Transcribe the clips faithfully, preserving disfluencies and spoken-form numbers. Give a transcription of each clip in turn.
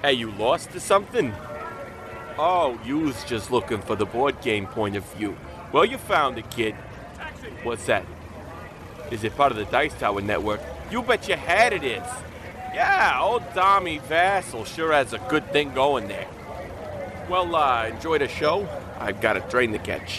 Hey, you lost or something? Oh, you was just looking for the board game point of view. Well, you found it, kid. What's that? Is it part of the Dice Tower network? You bet your head it is. Yeah, old Tommy Vassal sure has a good thing going there. Well, uh, enjoy the show. I've got a train to catch.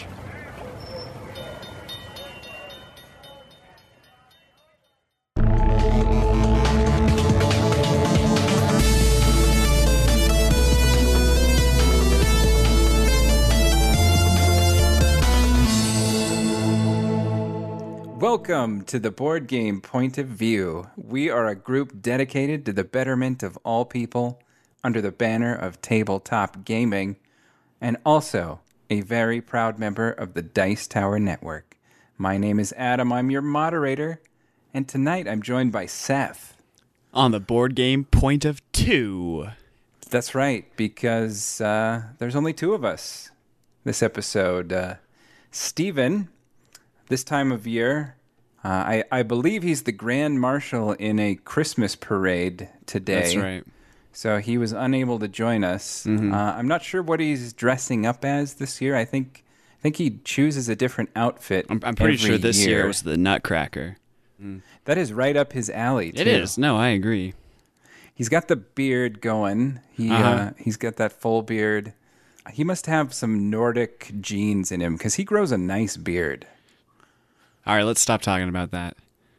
Welcome to the Board Game Point of View. We are a group dedicated to the betterment of all people under the banner of tabletop gaming, and also a very proud member of the Dice Tower Network. My name is Adam, I'm your moderator, and tonight I'm joined by Seth. On the Board Game Point of Two. That's right, because uh, there's only two of us this episode. Uh, Steven, this time of year, uh, I, I believe he's the Grand Marshal in a Christmas parade today. That's right. So he was unable to join us. Mm-hmm. Uh, I'm not sure what he's dressing up as this year. I think I think he chooses a different outfit. I'm, I'm pretty sure this year. year was the Nutcracker. Mm. That is right up his alley, too. It is. No, I agree. He's got the beard going. He uh-huh. uh, he's got that full beard. He must have some Nordic genes in him because he grows a nice beard. All right, let's stop talking about that.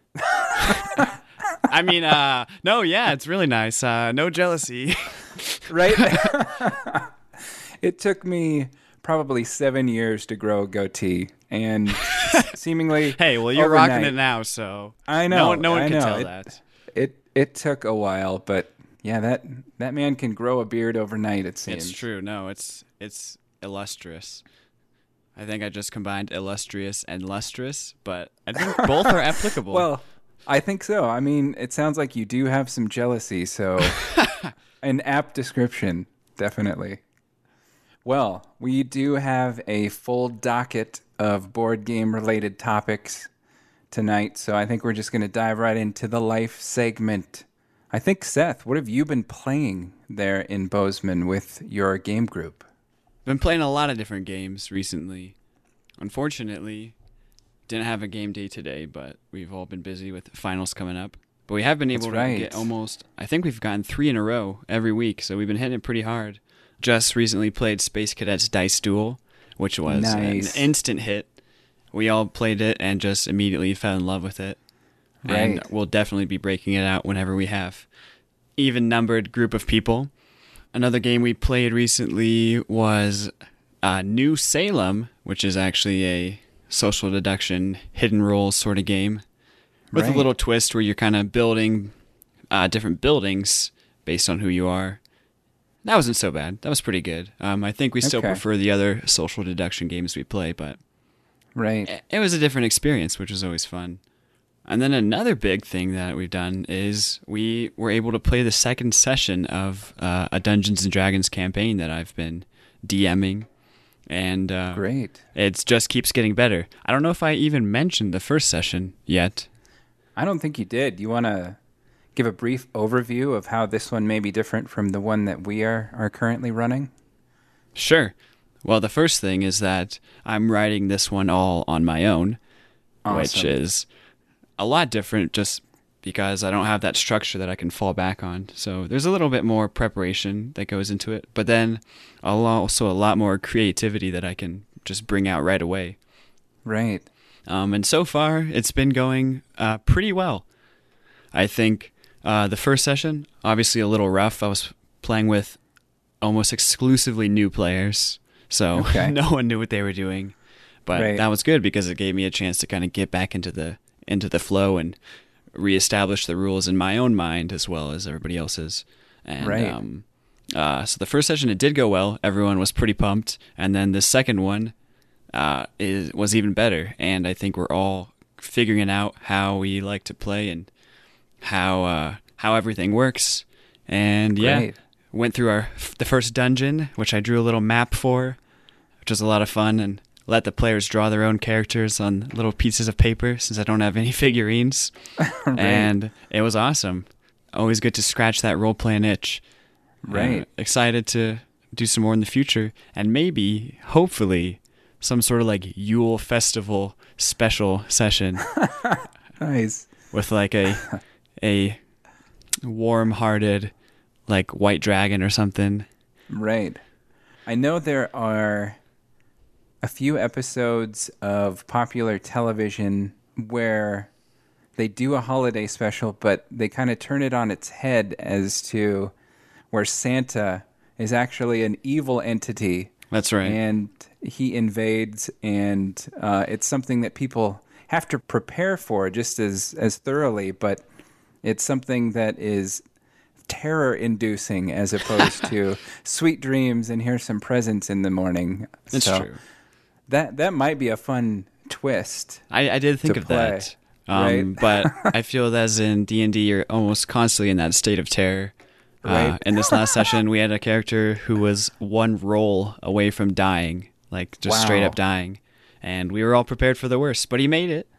I mean, uh, no, yeah, it's really nice. Uh, no jealousy. Right? It took me probably seven years to grow a goatee, and seemingly Hey, well, you're overnight, rocking it now, so I know. No one, no one I can know. tell it, that. It it took a while, but yeah, that that man can grow a beard overnight, it seems. It's true. No, it's it's illustrious. I think I just combined illustrious and lustrous, but I think both are applicable. Well, I think so. I mean, it sounds like you do have some jealousy, so an apt description, definitely. Well, we do have a full docket of board game-related topics tonight, so I think we're just going to dive right into the life segment. I think, Seth, what have you been playing there in Bozeman with your game group? Been playing a lot of different games recently. Unfortunately, didn't have a game day today, but we've all been busy with finals coming up. But we have been able That's to right. get almost, I think we've gotten three in a row every week, so we've been hitting it pretty hard. Just recently played Space Cadets Dice Duel, which was Nice. an instant hit. We all played it and just immediately fell in love with it. And Right. we'll definitely be breaking it out whenever we have even-numbered group of people. Another game we played recently was uh, New Salem, which is actually a social deduction, hidden roles sort of game, with Right. a little twist where you're kind of building uh, different buildings based on who you are. That wasn't so bad. That was pretty good. Um, I think we still Okay. prefer the other social deduction games we play, but Right. it- it was a different experience, which was always fun. And then another big thing that we've done is we were able to play the second session of uh, a Dungeons and Dragons campaign that I've been DMing. And uh, Great. it just keeps getting better. I don't know if I even mentioned the first session yet. I don't think you did. You want to give a brief overview of how this one may be different from the one that we are, are currently running? Sure. Well, the first thing is that I'm writing this one all on my own, which Awesome. is a lot different just because I don't have that structure that I can fall back on. So there's a little bit more preparation that goes into it, but then also a lot more creativity that I can just bring out right away. Right. Um, and so far, it's been going uh, pretty well. I think uh, the first session, obviously a little rough. I was playing with almost exclusively new players, so Okay. no one knew what they were doing. But Right. that was good because it gave me a chance to kind of get back into the into the flow and reestablish the rules in my own mind as well as everybody else's. And, Right. Um, uh, so the first session, it did go well. Everyone was pretty pumped. And then the second one uh, is was even better. And I think we're all figuring out how we like to play and how uh, how everything works. And yeah, Great. went through our the first dungeon, which I drew a little map for, which was a lot of fun, and let the players draw their own characters on little pieces of paper since I don't have any figurines. Right. And it was awesome. Always good to scratch that role-playing itch. Right. Uh, excited to do some more in the future, and maybe, hopefully, some sort of like Yule Festival special session Nice. with like a a warm-hearted like white dragon or something. Right. I know there are a few episodes of popular television where they do a holiday special, but they kind of turn it on its head as to where Santa is actually an evil entity. That's right. And he invades, and uh, it's something that people have to prepare for just as, as thoroughly, but it's something that is terror-inducing as opposed to sweet dreams and here's some presents in the morning. That's so true. That that might be a fun twist. I, I did think to of play, that. Um, right? but I feel that as in D and D, you're almost constantly in that state of terror. Right. Uh, in this last session, we had a character who was one roll away from dying, like just Wow. straight up dying. And we were all prepared for the worst, but he made it.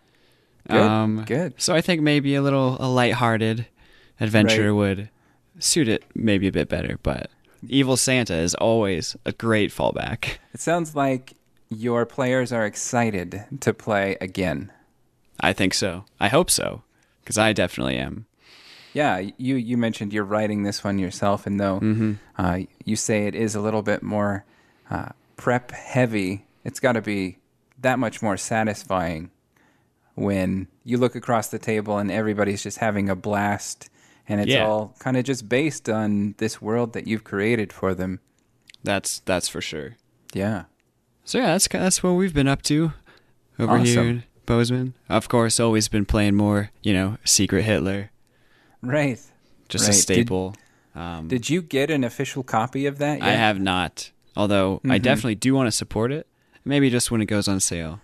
Good, good. So I think maybe a little a lighthearted adventure Right. would suit it maybe a bit better. But Evil Santa is always a great fallback. It sounds like your players are excited to play again. I think so. I hope so, because I definitely am. Yeah, you, you mentioned you're writing this one yourself, and though Mm-hmm. uh, you say it is a little bit more uh, prep heavy, it's got to be that much more satisfying when you look across the table and everybody's just having a blast, and it's Yeah. all kind of just based on this world that you've created for them. That's that's for sure. Yeah. So yeah, that's that's what we've been up to over Awesome. here in Bozeman. Of course, always been playing more, you know, Secret Hitler, Right. just Right. a Did- staple. um, Did you get an official copy of that yet? I have not, although I Mhm. definitely do want to support it. Maybe just when it goes on sale.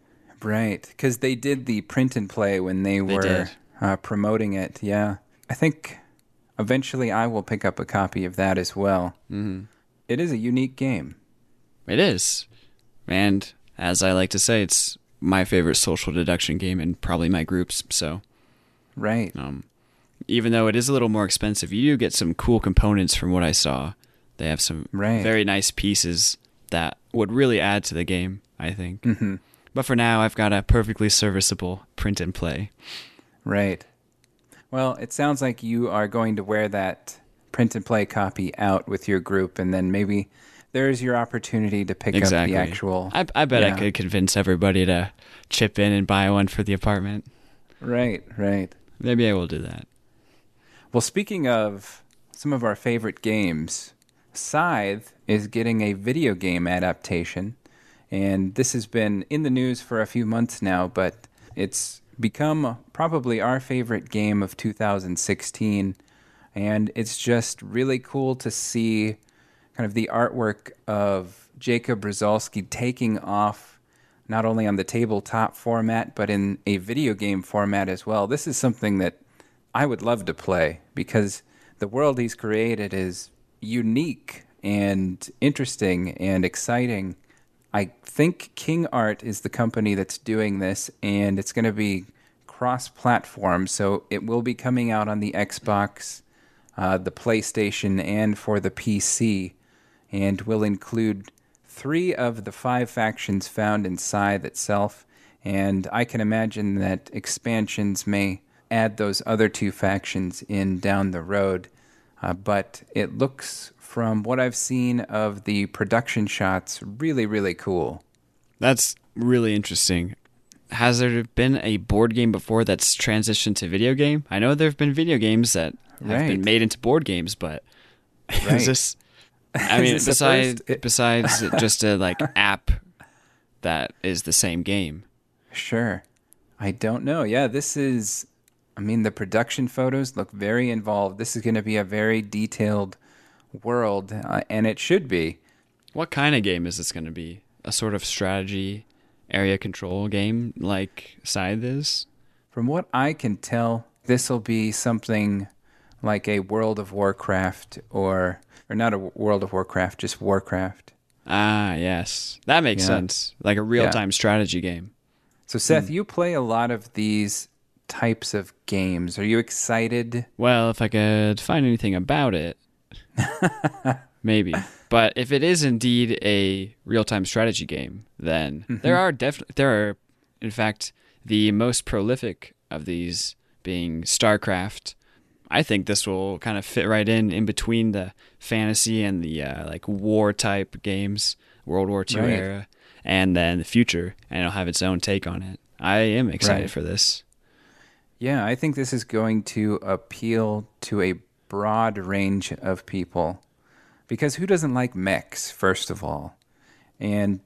Right, because they did the print and play when they, were did. uh, promoting it. Yeah, I think eventually I will pick up a copy of that as well. hmm It is a unique game. It is, and as I like to say, it's my favorite social deduction game and probably my group's. So, Right. um, even though it is a little more expensive, you do get some cool components from what I saw. They have some Right. very nice pieces that would really add to the game, I think. Mm-hmm. But for now, I've got a perfectly serviceable print and play. Right. Well, it sounds like you are going to wear that print and play copy out with your group, and then maybe there's your opportunity to pick Exactly. up the actual. I, I bet Yeah. I could convince everybody to chip in and buy one for the apartment. Right, right. Maybe I will do that. Well, speaking of some of our favorite games, Scythe is getting a video game adaptation, and this has been in the news for a few months now, but it's become probably our favorite game of two thousand sixteen, and it's just really cool to see kind of the artwork of Jacob Brzezowski taking off not only on the tabletop format, but in a video game format as well. This is something that I would love to play because the world he's created is unique and interesting and exciting. I think King Art is the company that's doing this, and it's going to be cross-platform, so it will be coming out on the Xbox, uh, the PlayStation, and for the P C, and will include three of the five factions found in Scythe itself, and I can imagine that expansions may add those other two factions in down the road. Uh, but it looks, from what I've seen of the production shots, really, really cool. That's really interesting. Has there been a board game before that's transitioned to video game? I know there have been video games that have Right. been made into board games, but Right. is this? I mean, Is this the besides first? besides just a like app that is the same game. Sure. I don't know. Yeah, this is, I mean, the production photos look very involved. This is going to be a very detailed world, uh, and it should be. What kind of game is this going to be? A sort of strategy, area control game like Scythe is? From what I can tell, this will be something like a World of Warcraft, or or not a World of Warcraft, just Warcraft. Ah, yes. That makes Yeah. sense. Like a real-time strategy game. So, Seth, you play a lot of these types of games. Are you excited? Well, if I could find anything about it, Maybe. But if it is indeed a real-time strategy game, then mm-hmm. there are definitely there are, in fact, the most prolific of these being StarCraft. I think this will kind of fit right in in between the fantasy and the uh, like war type games, World War Two right. era, and then the future, and it'll have its own take on it. I am excited right. for this. Yeah, I think this is going to appeal to a broad range of people. Because who doesn't like mechs, first of all? And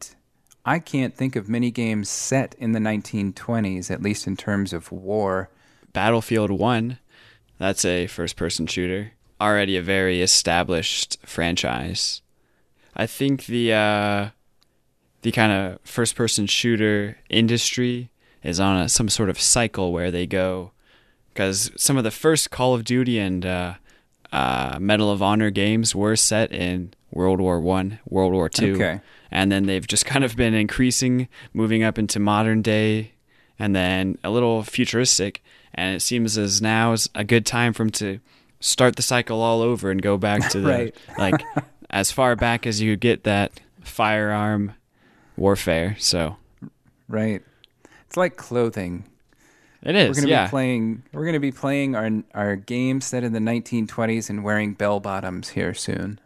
I can't think of many games set in the nineteen twenties, at least in terms of war. Battlefield one, that's a first-person shooter. Already a very established franchise. I think the uh, the kind of first-person shooter industry is on a, some sort of cycle where they go... Because some of the first Call of Duty and... Uh, Uh, Medal of Honor games were set in World War One, World War Two, okay. and then they've just kind of been increasing, moving up into modern day, and then a little futuristic. And it seems as now is a good time for them to start the cycle all over and go back to the right. like as far back as you get that firearm warfare. So, right, it's like clothing. It is. We're gonna yeah. be playing. We're gonna be playing our our game set in the nineteen twenties and wearing bell bottoms here soon.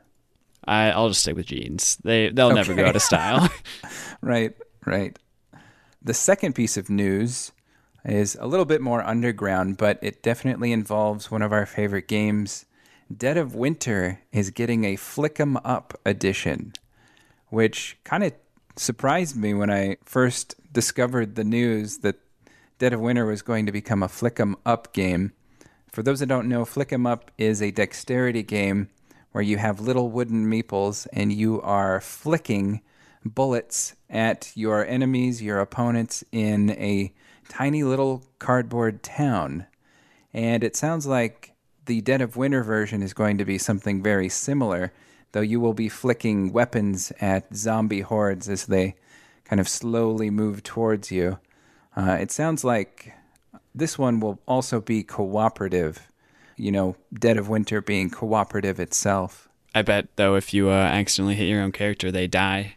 I I'll just stick with jeans. They they'll okay. never go out of style. Right, right. The second piece of news is a little bit more underground, but it definitely involves one of our favorite games. Dead of Winter is getting a Flick 'em Up edition, which kind of surprised me when I first discovered the news that Dead of Winter was going to become a Flick 'em Up game. For those that don't know, Flick 'em Up is a dexterity game where you have little wooden meeples and you are flicking bullets at your enemies, your opponents, in a tiny little cardboard town. And it sounds like the Dead of Winter version is going to be something very similar, though you will be flicking weapons at zombie hordes as they kind of slowly move towards you. Uh, it sounds like this one will also be cooperative, you know, Dead of Winter being cooperative itself. I bet, though, if you uh, accidentally hit your own character, they die.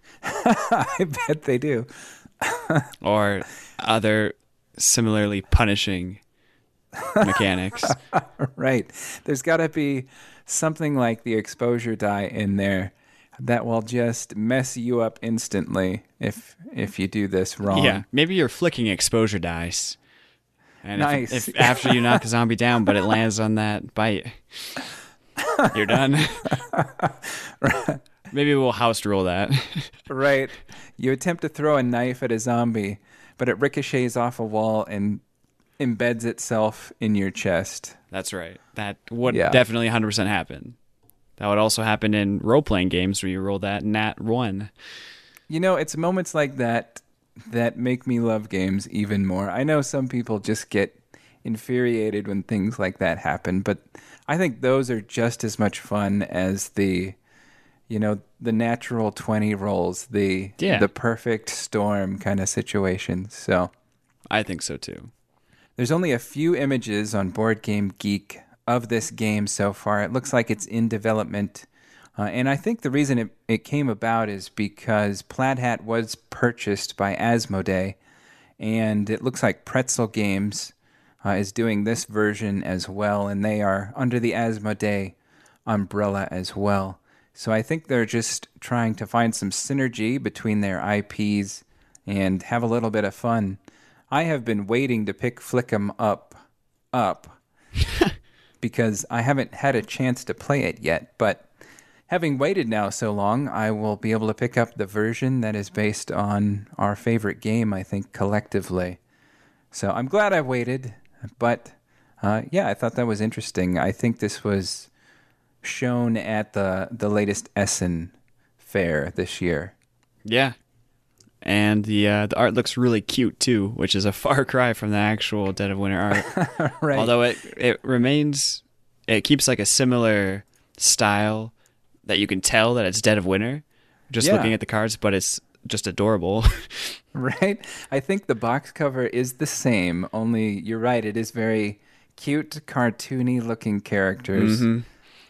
I bet they do. Or other similarly punishing mechanics. Right. There's got to be something like the exposure die in there that will just mess you up instantly if if you do this wrong. Yeah, maybe you're flicking exposure dice. And nice. if, if after you knock the zombie down, but it lands on that bite, you're done. Maybe we'll house rule that. Right. You attempt to throw a knife at a zombie, but it ricochets off a wall and embeds itself in your chest. That's right. That would yeah. definitely one hundred percent happen. That would also happen in role-playing games where you roll that nat one. You know, it's moments like that that make me love games even more. I know some people just get infuriated when things like that happen, but I think those are just as much fun as the, you know, the natural twenty rolls, the yeah. the perfect storm kind of situations. So I think so too. There's only a few images on Board Game Geek of this game so far. It looks like it's in development. Uh, and I think the reason it, it came about is because Plaid Hat was purchased by Asmodee, and it looks like Pretzel Games uh, is doing this version as well, and they are under the Asmodee umbrella as well. So I think they're just trying to find some synergy between their I Ps and have a little bit of fun. I have been waiting to pick Flick 'em Up up because I haven't had a chance to play it yet, but having waited now so long, I will be able to pick up the version that is based on our favorite game, I think, collectively. So I'm glad I waited, but uh, yeah, I thought that was interesting. I think this was shown at the, the latest Essen fair this year. Yeah. And the uh, the art looks really cute, too, which is a far cry from the actual Dead of Winter art. Right. Although it, it remains, it keeps like a similar style that you can tell that it's Dead of Winter, just yeah. looking at the cards, but it's just adorable. Right? I think the box cover is the same, only you're right, it is very cute, cartoony looking characters. Mm-hmm.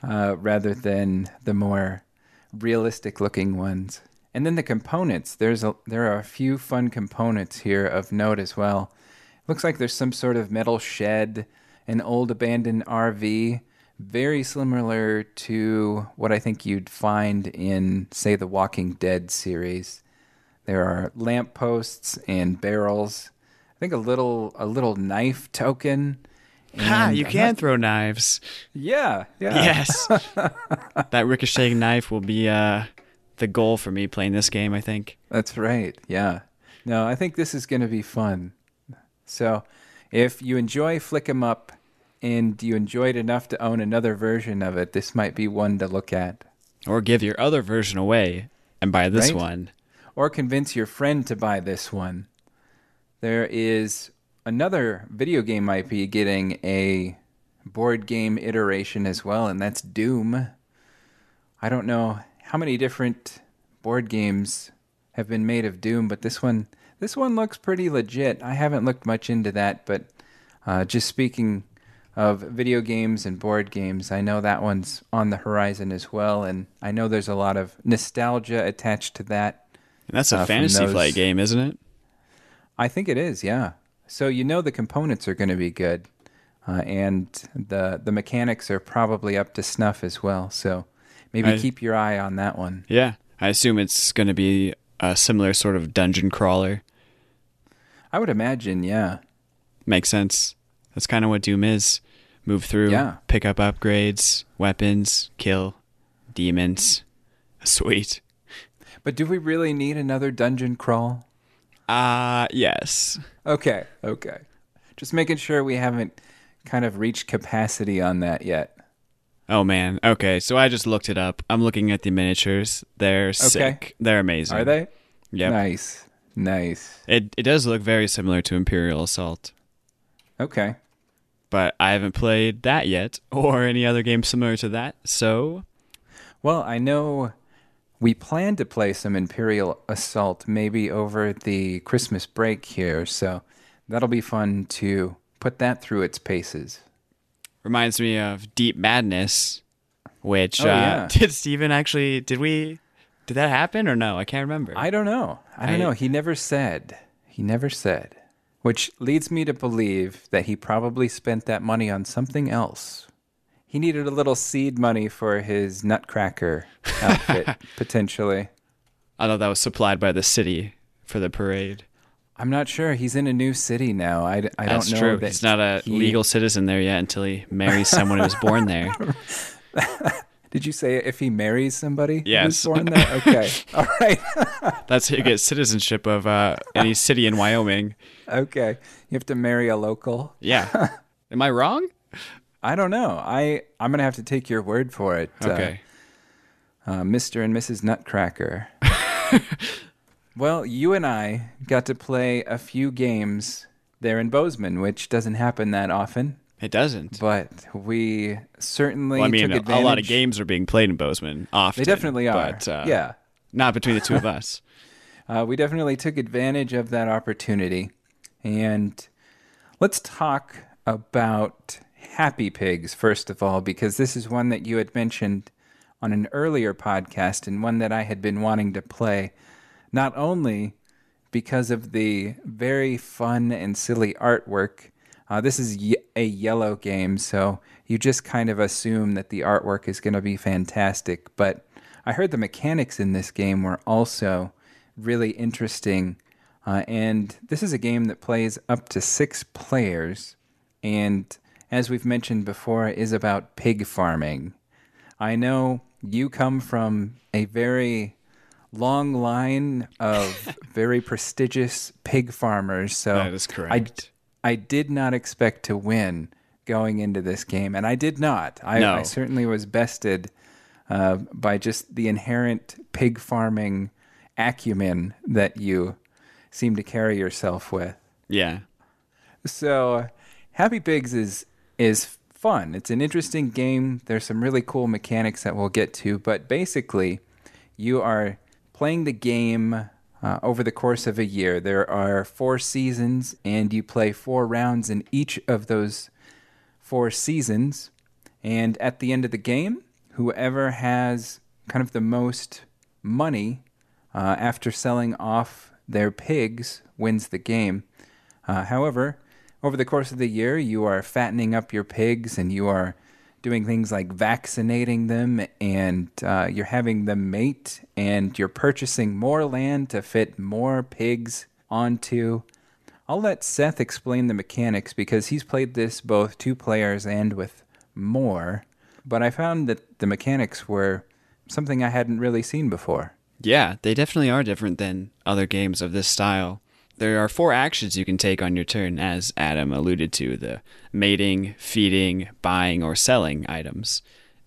uh, rather than the more realistic looking ones. And then the components. There's a, there are a few fun components here of note as well. Looks like there's some sort of metal shed, an old abandoned R V, very similar to what I think you'd find in, say, the Walking Dead series. There are lampposts and barrels. I think a little a little knife token. Ha! You I'm can not- throw knives. Yeah, yeah. Yes. That ricocheting knife will be uh, the goal for me playing this game, I think. That's right. Yeah. No, I think this is going to be fun. So, if you enjoy Flick 'em Up and you enjoyed enough to own another version of it, this might be one to look at. Or give your other version away and buy this Right? one. Or convince your friend to buy this one. There is another video game I P getting a board game iteration as well, and that's Doom. I don't know how many different board games have been made of Doom, but this one this one looks pretty legit. I haven't looked much into that, but uh, just speaking of video games and board games, I know that one's on the horizon as well, and I know there's a lot of nostalgia attached to that. And that's a Uh, from fantasy those- flight game, isn't it? I think it is, yeah. So you know the components are going to be good, uh, and the the mechanics are probably up to snuff as well. So maybe I- keep your eye on that one. Yeah. I assume it's going to be a similar sort of dungeon crawler. I would imagine, yeah. Makes sense. That's kind of what Doom is. Move through, Yeah. pick up upgrades, weapons, kill demons. Sweet. But do we really need another dungeon crawl? Uh, yes. Okay, okay. Just making sure we haven't kind of reached capacity on that yet. Oh, man. Okay, so I just looked it up. I'm looking at the miniatures. They're sick. They're amazing. Are they? Yep. Nice, nice. It, it does look very similar to Imperial Assault. Okay. But I haven't played that yet, or any other game similar to that, so... Well, I know we plan to play some Imperial Assault maybe over the Christmas break here, so that'll be fun to put that through its paces. Reminds me of Deep Madness, which... Oh, uh, yeah. Did Steven actually... Did we... Did that happen or no? I can't remember. I don't know. I don't I- know. He never said. He never said. Which leads me to believe that he probably spent that money on something else. He needed a little seed money for his Nutcracker outfit, potentially. I thought that was supplied by the city for the parade. I'm not sure. He's in a new city now. I, I That's don't know true. that He's not a he- legal citizen there yet until he marries someone who was born there. Did you say if he marries somebody who Yes. was born there? Okay. All right. That's how you get citizenship of uh, any city in Wyoming. Okay. You have to marry a local. Yeah. Am I wrong? I don't know. I, I'm going to have to take your word for it. uh, Okay. uh, Mister and Missus Nutcracker. Well, you and I got to play a few games there in Bozeman, which doesn't happen that often, It doesn't. but we certainly Well, I mean, took a advantage. lot of games are being played in Bozeman often. They definitely are. But, uh, yeah. Not between the two of us. Uh, we definitely took advantage of that opportunity. And let's talk about Happy Pigs, first of all, because this is one that you had mentioned on an earlier podcast and one that I had been wanting to play, not only because of the very fun and silly artwork. Uh, this is ye- a yellow game, so you just kind of assume that the artwork is going to be fantastic. But I heard the mechanics in this game were also really interesting. Uh, and this is a game that plays up to six players. And as we've mentioned before, is about pig farming. I know you come from a very long line of very prestigious pig farmers. So That is correct. I, I did not expect to win going into this game. And I did not. I, No. I certainly was bested uh, by just the inherent pig farming acumen that you seem to carry yourself with. Yeah. So, Happy Pigs is is fun. It's an interesting game. There's some really cool mechanics that we'll get to, but basically, you are playing the game uh, over the course of a year. There are four seasons, and you play four rounds in each of those four seasons. And at the end of the game, whoever has kind of the most money uh, after selling off their pigs wins the game. Uh, however, over the course of the year, you are fattening up your pigs and you are doing things like vaccinating them, and uh, you're having them mate, and you're purchasing more land to fit more pigs onto. I'll let Seth explain the mechanics because he's played this both two players and with more, but I found that the mechanics were something I hadn't really seen before. Yeah, they definitely are different than other games of this style. There are four actions you can take on your turn, as Adam alluded to, the mating, feeding, buying, or selling items.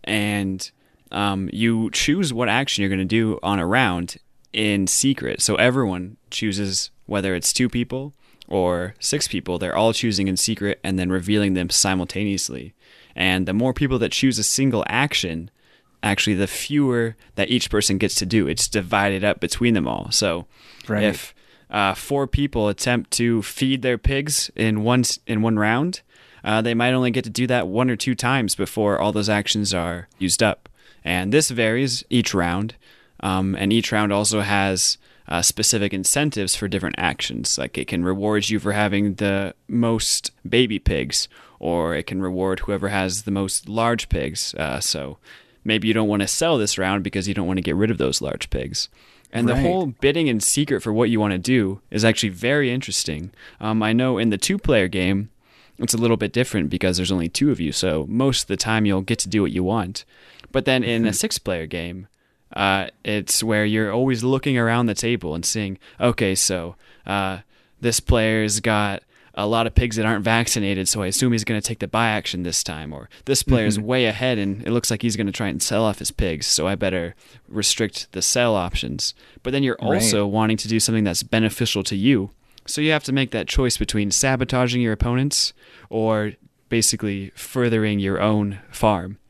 And um, you choose what action you're going to do on a round in secret. So everyone chooses, whether it's two people or six people, they're all choosing in secret and then revealing them simultaneously. And the more people that choose a single action, actually the fewer that each person gets to do. It's divided up between them all. So right. if uh, four people attempt to feed their pigs in one in one round, uh, they might only get to do that one or two times before all those actions are used up. And this varies each round. Um, and each round also has uh, specific incentives for different actions. Like it can reward you for having the most baby pigs, or it can reward whoever has the most large pigs. Uh, so maybe you don't want to sell this round because you don't want to get rid of those large pigs. And right. the whole bidding in secret for what you want to do is actually very interesting. Um, I know in the two-player game, it's a little bit different because there's only two of you, so most of the time you'll get to do what you want. But then in a six-player game, uh, it's where you're always looking around the table and seeing, okay, so uh, this player's got a lot of pigs that aren't vaccinated, so I assume he's going to take the buy action this time. Or this player's mm-hmm. way ahead, and it looks like he's going to try and sell off his pigs, so I better restrict the sell options. But then you're also right. wanting to do something that's beneficial to you. So you have to make that choice between sabotaging your opponents or basically furthering your own farm.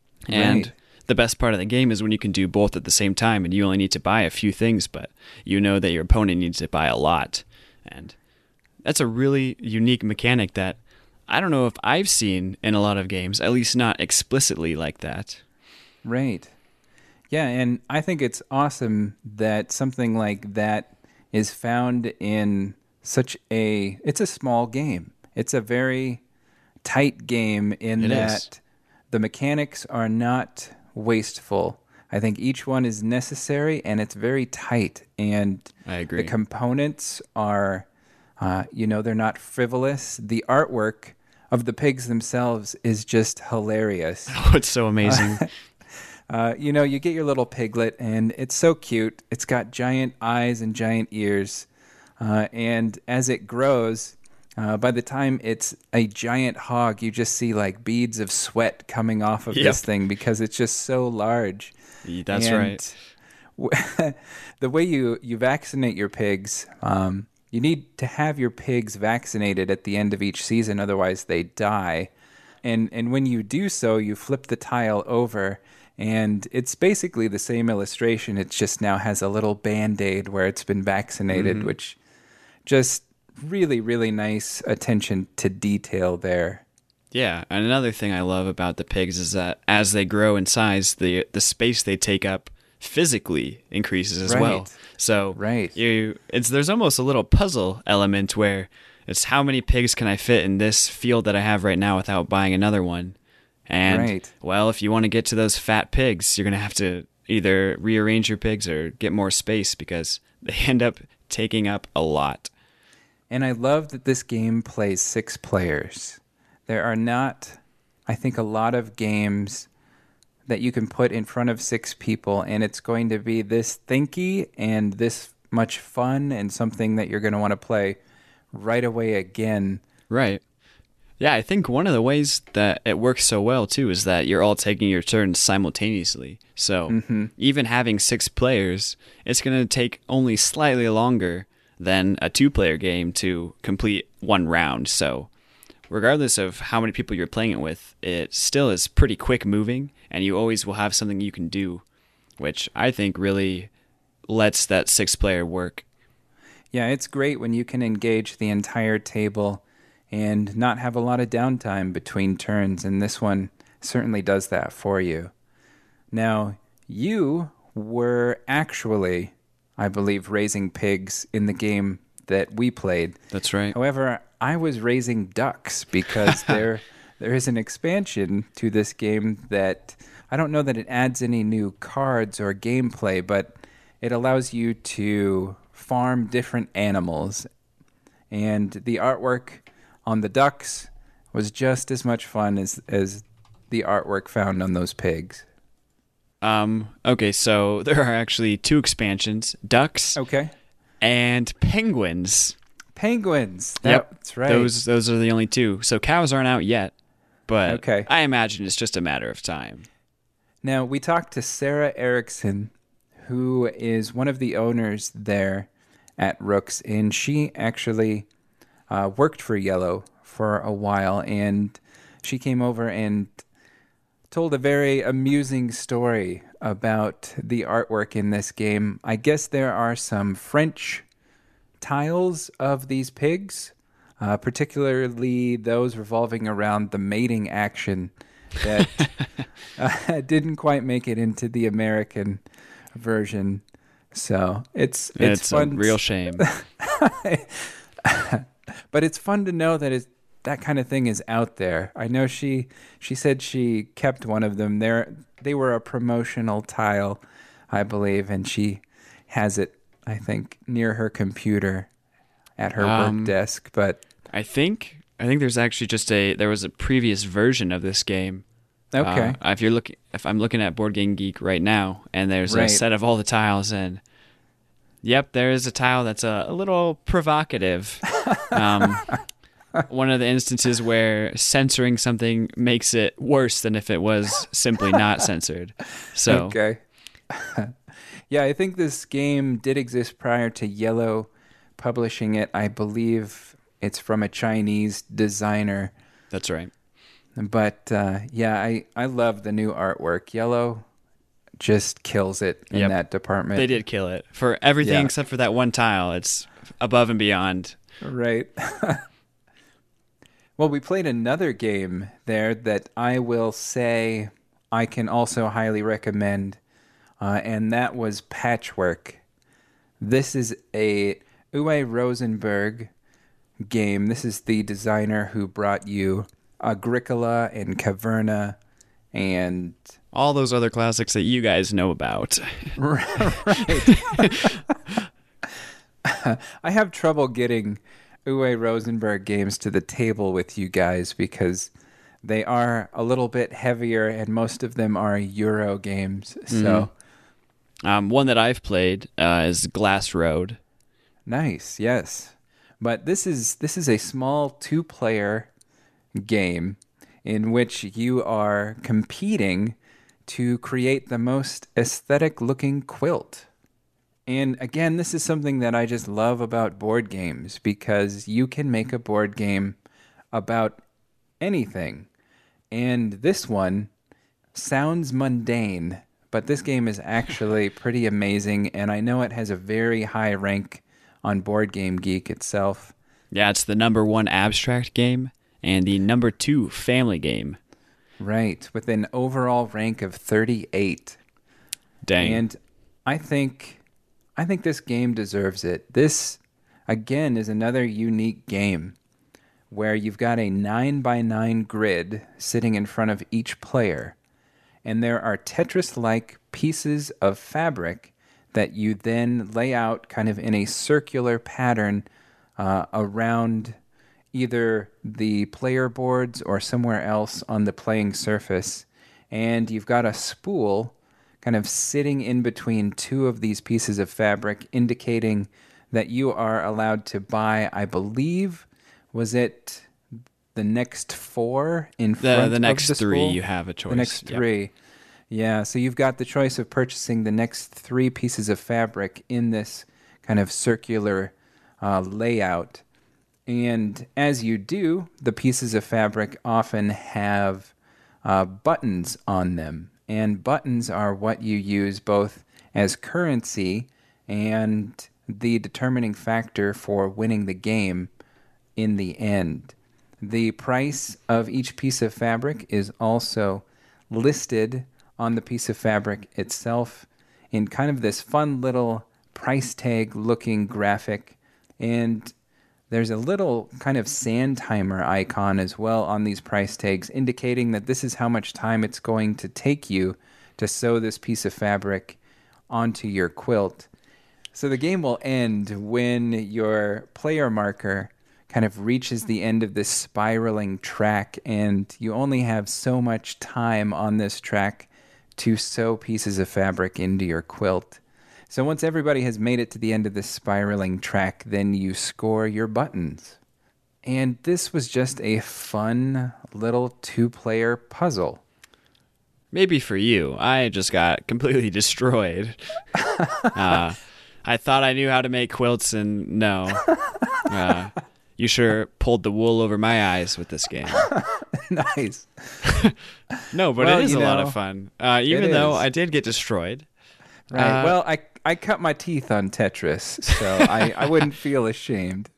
And right. the best part of the game is when you can do both at the same time, and you only need to buy a few things, but you know that your opponent needs to buy a lot. And that's a really unique mechanic that I don't know if I've seen in a lot of games, at least not explicitly like that. Right. Yeah, and I think it's awesome that something like that is found in such a... It's a small game. It's a very tight game in it that is. The mechanics are not wasteful. I think each one is necessary, and it's very tight. And I agree. The components are... Uh, you know, they're not frivolous. The artwork of the pigs themselves is just hilarious. Oh, it's so amazing. Uh, uh, you know, you get your little piglet, and it's so cute. It's got giant eyes and giant ears. Uh, and as it grows, uh, by the time it's a giant hog, you just see like beads of sweat coming off of yep. this thing because it's just so large. That's and right. W- the way you, you vaccinate your pigs... Um, You need to have your pigs vaccinated at the end of each season, otherwise they die. And and when you do so, you flip the tile over, and it's basically the same illustration. It just now has a little Band-Aid where it's been vaccinated, mm-hmm. which just really, really nice attention to detail there. Yeah, and another thing I love about the pigs is that as they grow in size, the the space they take up physically increases as right. well. So right. you it's there's almost a little puzzle element where it's how many pigs can I fit in this field that I have right now without buying another one. And right. well, if you want to get to those fat pigs, you're going to have to either rearrange your pigs or get more space because they end up taking up a lot. And I love that this game plays six players. There are not, I think, a lot of games that you can put in front of six people, and it's going to be this thinky and this much fun and something that you're going to want to play right away again. Right. Yeah, I think one of the ways that it works so well, too, is that you're all taking your turns simultaneously. So mm-hmm. even having six players, it's going to take only slightly longer than a two-player game to complete one round. So regardless of how many people you're playing it with, it still is pretty quick moving, and you always will have something you can do, which I think really lets that six-player work. Yeah, it's great when you can engage the entire table and not have a lot of downtime between turns, and this one certainly does that for you. Now, you were actually, I believe, raising pigs in the game that we played. That's right. However, I was raising ducks because there there is an expansion to this game that I don't know that it adds any new cards or gameplay, but it allows you to farm different animals. And the artwork on the ducks was just as much fun as, as the artwork found on those pigs. Um, okay, so there are actually two expansions, ducks Okay. and penguins. Penguins. Yep, That's right. Those those are the only two. So cows aren't out yet, but Okay. I imagine it's just a matter of time. Now, we talked to Sarah Erickson, who is one of the owners there at Rooks, and she actually uh, worked for Yellow for a while, and she came over and told a very amusing story about the artwork in this game. I guess there are some French tiles of these pigs, uh, particularly those revolving around the mating action that uh, didn't quite make it into the American version. So it's it's, It's fun. a real shame. But it's fun to know that it's, that kind of thing is out there. I know she she said she kept one of them. There they were a promotional tile, I believe, and she has it, I think, near her computer at her Um, work desk. But I think I think there's actually just a there was a previous version of this game. okay, Uh, if you're looking, if I'm looking at Board Game Geek right now, and there's Right. a set of all the tiles, and yep, there is a tile that's a, a little provocative. Um, one of the instances where censoring something makes it worse than if it was simply not censored. So okay. Yeah, I think this game did exist prior to Yellow publishing it. I believe it's from a Chinese designer. that's right. But uh, yeah, I, I love the new artwork. Yellow just kills it in Yep. that department. They did kill it for everything Yeah. except for that one tile. It's above and beyond. Right. Well, we played another game there that I will say I can also highly recommend, uh, and that was Patchwork. This is a Uwe Rosenberg game. This is the designer who brought you Agricola and Caverna and All those other classics that you guys know about. right. I have trouble getting Uwe Rosenberg games to the table with you guys because they are a little bit heavier and most of them are Euro games. So Um, one that I've played uh, is Glass Road. nice, yes. But this is this is a small two-player game in which you are competing to create the most aesthetic-looking quilt. And again, this is something that I just love about board games because you can make a board game about anything. And this one sounds mundane, but this game is actually pretty amazing, and I know it has a very high rank on Board Game Geek itself. Yeah, it's the number one abstract game and the number two family game. Right, with an overall rank of thirty-eight. Dang. And I think I think this game deserves it. This, again, is another unique game where you've got a nine by nine grid sitting in front of each player, and there are Tetris-like pieces of fabric that you then lay out kind of in a circular pattern uh, around either the player boards or somewhere else on the playing surface. And you've got a spool kind of sitting in between two of these pieces of fabric, indicating that you are allowed to buy, I believe, was it the next four in the front the next of the three, spool? you have a choice. The next Yep. three. Yeah, so you've got the choice of purchasing the next three pieces of fabric in this kind of circular uh, layout. And as you do, the pieces of fabric often have uh, buttons on them. And buttons are what you use both as currency and the determining factor for winning the game in the end. The price of each piece of fabric is also listed on the piece of fabric itself in kind of this fun little price tag looking graphic. And there's a little kind of sand timer icon as well on these price tags, indicating that this is how much time it's going to take you to sew this piece of fabric onto your quilt. So the game will end when your player marker kind of reaches the end of this spiraling track, and you only have so much time on this track to sew pieces of fabric into your quilt. So once everybody has made it to the end of this spiraling track, then you score your buttons. And this was just a fun little two-player puzzle. Maybe for you. I just got completely destroyed. uh, I thought I knew how to make quilts, and no. Uh, you sure pulled the wool over my eyes with this game. Nice. No, but Well, it is you a lot know, of fun. Uh, even though is. I did get destroyed. Right. Uh, well, I I cut my teeth on Tetris, so I, I wouldn't feel ashamed.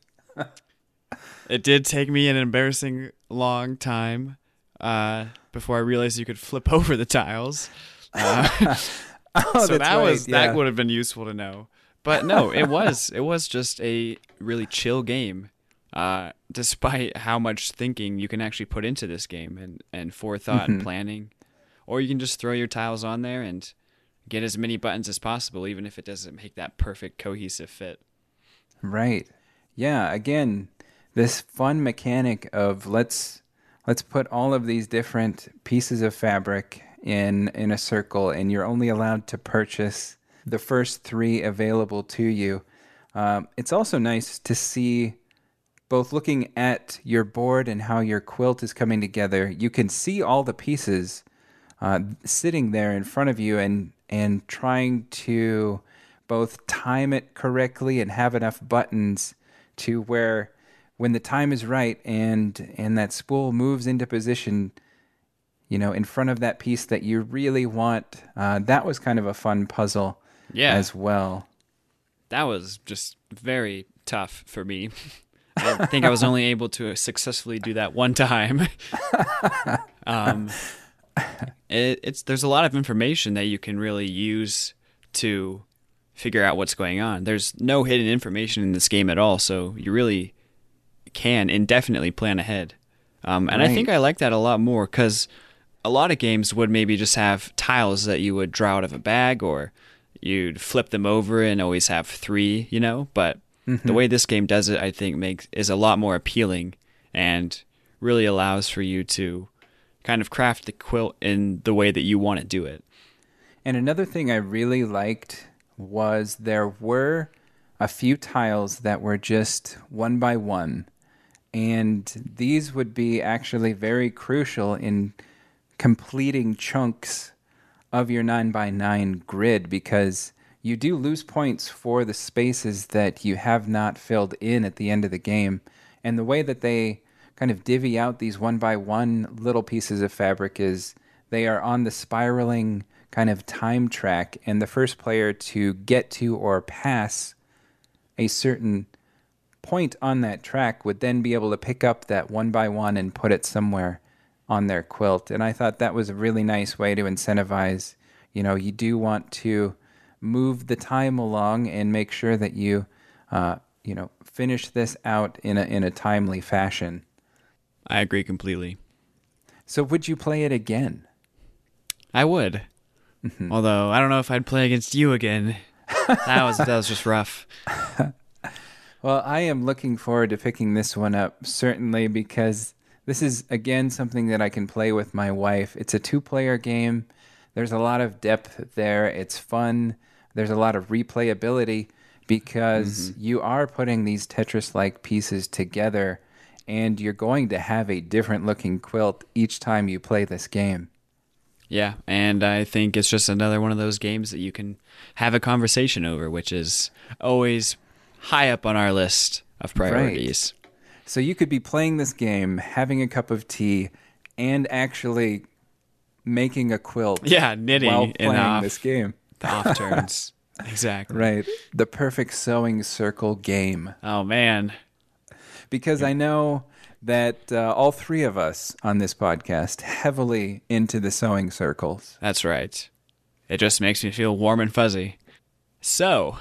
It did take me an embarrassing long time uh, before I realized you could flip over the tiles. Uh, Oh, so that's that right, was yeah. that would have been useful to know. But no, it was it was just a really chill game. Uh, despite how much thinking you can actually put into this game and, and forethought Mm-hmm. and planning. Or you can just throw your tiles on there and get as many buttons as possible, even if it doesn't make that perfect cohesive fit. Right. Yeah, again, this fun mechanic of let's let's put all of these different pieces of fabric in in a circle, and you're only allowed to purchase the first three available to you. Um, it's also nice to see, both looking at your board and how your quilt is coming together, you can see all the pieces uh, sitting there in front of you, and and trying to both time it correctly and have enough buttons to where when the time is right and and that spool moves into position, you know, in front of that piece that you really want. Uh, that was kind of a fun puzzle Yeah. as well. That was just very tough for me. I think I was only able to successfully do that one time. um, it, it's there's a lot of information that you can really use to figure out what's going on. There's no hidden information in this game at all, so you really can indefinitely plan ahead. Um, and I think Right. I like that a lot more because a lot of games would maybe just have tiles that you would draw out of a bag, or you'd flip them over and always have three, you know, but the way this game does it, I think, makes is a lot more appealing and really allows for you to kind of craft the quilt in the way that you want to do it. And another thing I really liked was there were a few tiles that were just one by one. And these would be actually very crucial in completing chunks of your nine by nine grid, because you do lose points for the spaces that you have not filled in at the end of the game. And the way that they kind of divvy out these one by one little pieces of fabric is they are on the spiraling kind of time track, and the first player to get to or pass a certain point on that track would then be able to pick up that one by one and put it somewhere on their quilt. And I thought that was a really nice way to incentivize, you know, you do want to move the time along and make sure that you, uh, you know, finish this out in a in a timely fashion. I agree completely. So would you play it again? I would. Although I don't know if I'd play against you again. That was that was just rough. Well, I am looking forward to picking this one up, certainly, because this is, again, something that I can play with my wife. It's a two-player game. There's a lot of depth there. It's fun. There's a lot of replayability because mm-hmm. you are putting these Tetris-like pieces together, and you're going to have a different-looking quilt each time you play this game. Yeah, and I think it's just another one of those games that you can have a conversation over, which is always high up on our list of priorities. Right. So you could be playing this game, having a cup of tea, and actually making a quilt. Yeah, knitting while in playing off, this game. The off turns. Exactly. Right. The perfect sewing circle game. Oh, man. Because I know that uh, all three of us on this podcast heavily into the sewing circles. That's right. It just makes me feel warm and fuzzy. So,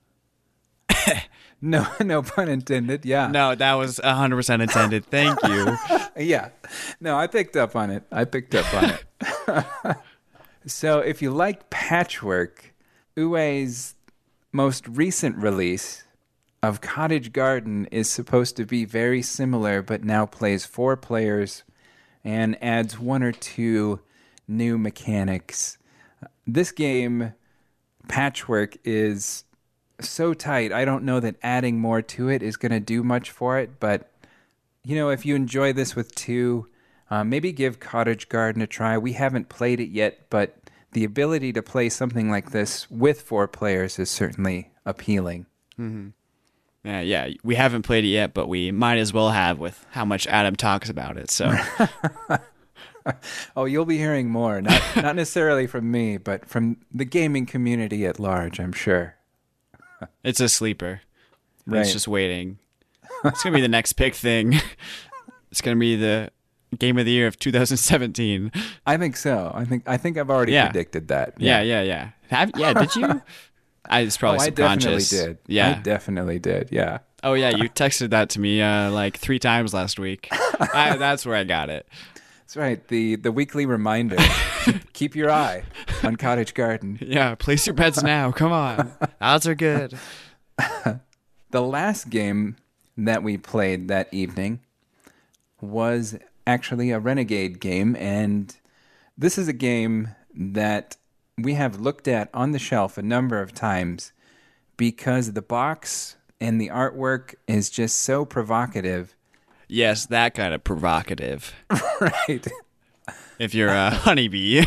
No, no pun intended. Yeah. no, that was one hundred percent intended. Thank you. Yeah. No, I picked up on it. I picked up on it. So if you like Patchwork, Ue's most recent release of Cottage Garden is supposed to be very similar, but now plays four players and adds one or two new mechanics. This game, Patchwork, is so tight. I don't know that adding more to it is going to do much for it, but you know, if you enjoy this with two, uh, maybe give Cottage Garden a try. We haven't played it yet, but the ability to play something like this with four players is certainly appealing. Mm-hmm. Yeah, yeah. We haven't played it yet, but we might as well have with how much Adam talks about it. So, oh, you'll be hearing more. Not not necessarily from me, but from the gaming community at large, I'm sure. It's a sleeper. Right. It's just waiting. It's going to be the next big thing. It's going to be the game of the year of two thousand seventeen. I think so. I think I think I've already Yeah. predicted that. Yeah, yeah, yeah. Have, yeah, did you? I, it's probably Oh, I definitely subconscious. did. Yeah. I definitely did. Yeah. Oh, yeah, you texted that to me uh, like three times last week. I, that's where I got it. That's right. The the weekly reminder. Keep your eye on Cottage Garden. Yeah, place your bets now. Come on. Odds are good. The last game that we played that evening was actually a Renegade game, and this is a game that we have looked at on the shelf a number of times because the box and the artwork is just so provocative. Yes, that kind of provocative. Right. If you're a honeybee.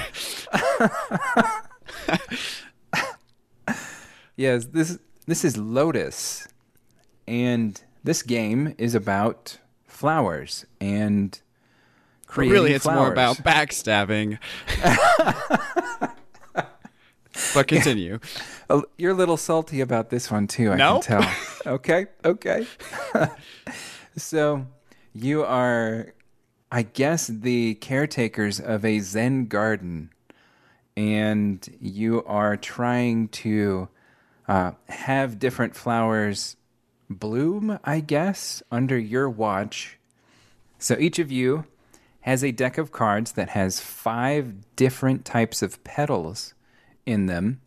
Yes, this this is Lotus, and this game is about flowers and But creating really, it's flowers. more about backstabbing. But continue. Oh, you're a little salty about this one too, I No? can tell. Okay, okay. So you are, I guess, the caretakers of a Zen garden, and you are trying to uh, have different flowers bloom, I guess, under your watch. So each of you has a deck of cards that has five different types of petals in them,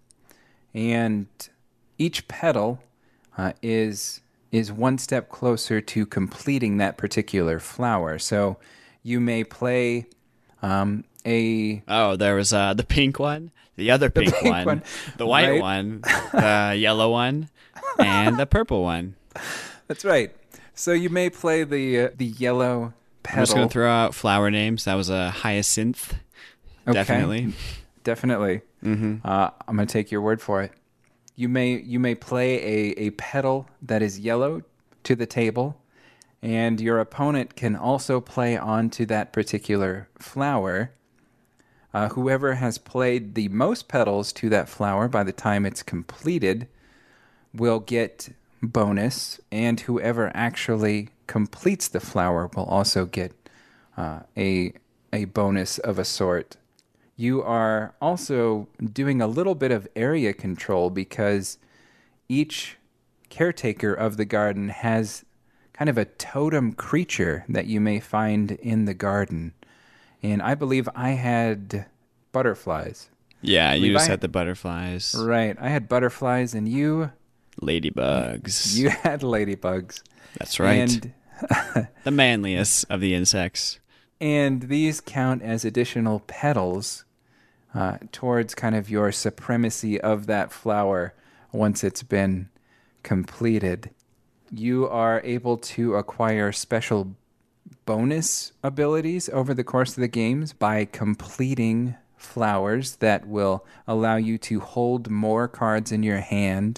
and each petal uh, is is one step closer to completing that particular flower. So you may play um, a Oh, there was uh, the pink one, the other pink, pink one, one, the white right? one, the yellow one, and the purple one. that's right. So you may play the uh, the yellow petal. I'm just going to throw out flower names. That was a hyacinth. Okay. Definitely. Definitely. Mm-hmm. Uh, I'm going to take your word for it. You may you may play a, a petal that is yellow to the table, and your opponent can also play onto that particular flower. Uh, whoever has played the most petals to that flower by the time it's completed will get bonus, and whoever actually completes the flower will also get uh, a a bonus of a sort. You are also doing a little bit of area control because each caretaker of the garden has kind of a totem creature that you may find in the garden. And I believe I had butterflies. Yeah, you Levi? just had the butterflies. Right. I had butterflies, and you Ladybugs. you had ladybugs. That's right. And The manliest of the insects. And these count as additional petals uh, towards kind of your supremacy of that flower once it's been completed. You are able to acquire special bonus abilities over the course of the games by completing flowers that will allow you to hold more cards in your hand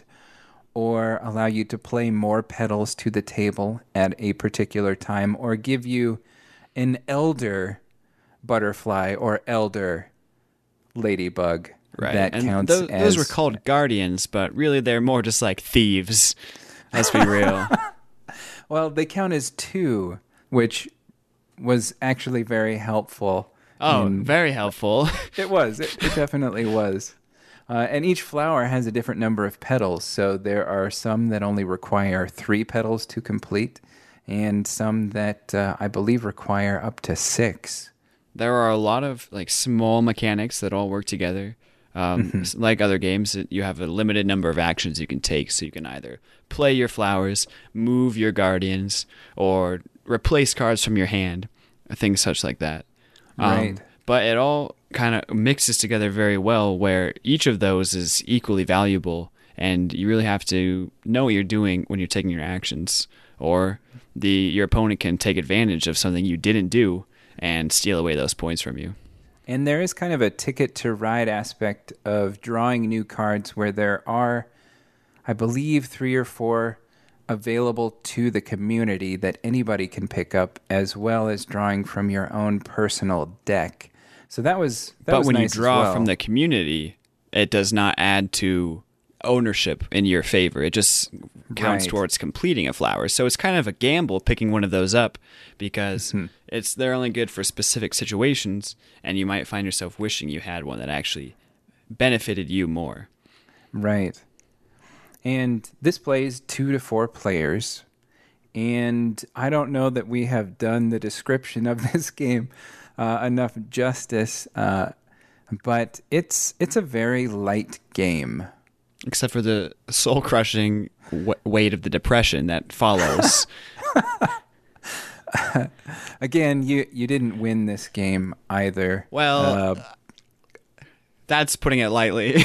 or allow you to play more petals to the table at a particular time, or give you an elder butterfly or elder ladybug. Right. That and counts those, as... those were called guardians, but really they're more just like thieves. Let's be real. Well, they count as two, which was actually very helpful. Oh, in- very helpful. It was. It, it definitely was. Uh, and each flower has a different number of petals. So there are some that only require three petals to complete, and some that uh, I believe require up to six. There are a lot of like small mechanics that all work together. Um, Mm-hmm. Like other games, you have a limited number of actions you can take, so you can either play your flowers, move your guardians, or replace cards from your hand, things such like that. Um, Right. But it all kind of mixes together very well, where each of those is equally valuable, and you really have to know what you're doing when you're taking your actions, or the your opponent can take advantage of something you didn't do and steal away those points from you. And there is kind of a ticket to ride aspect of drawing new cards where there are, I believe, three or four available to the community that anybody can pick up, as well as drawing from your own personal deck. So that was that but was when nice you draw as well. from the community, it does not add to ownership in your favor. It just counts Right. towards completing a flower. So it's kind of a gamble picking one of those up, because Mm-hmm. it's they're only good for specific situations, and you might find yourself wishing you had one that actually benefited you more. Right. And this plays two to four players. And I don't know that we have done the description of this game uh, enough justice, uh, but it's it's a very light game. Except for the soul-crushing w- weight of the depression that follows. Again, you, you didn't win this game either. Well, Uh, that's putting it lightly.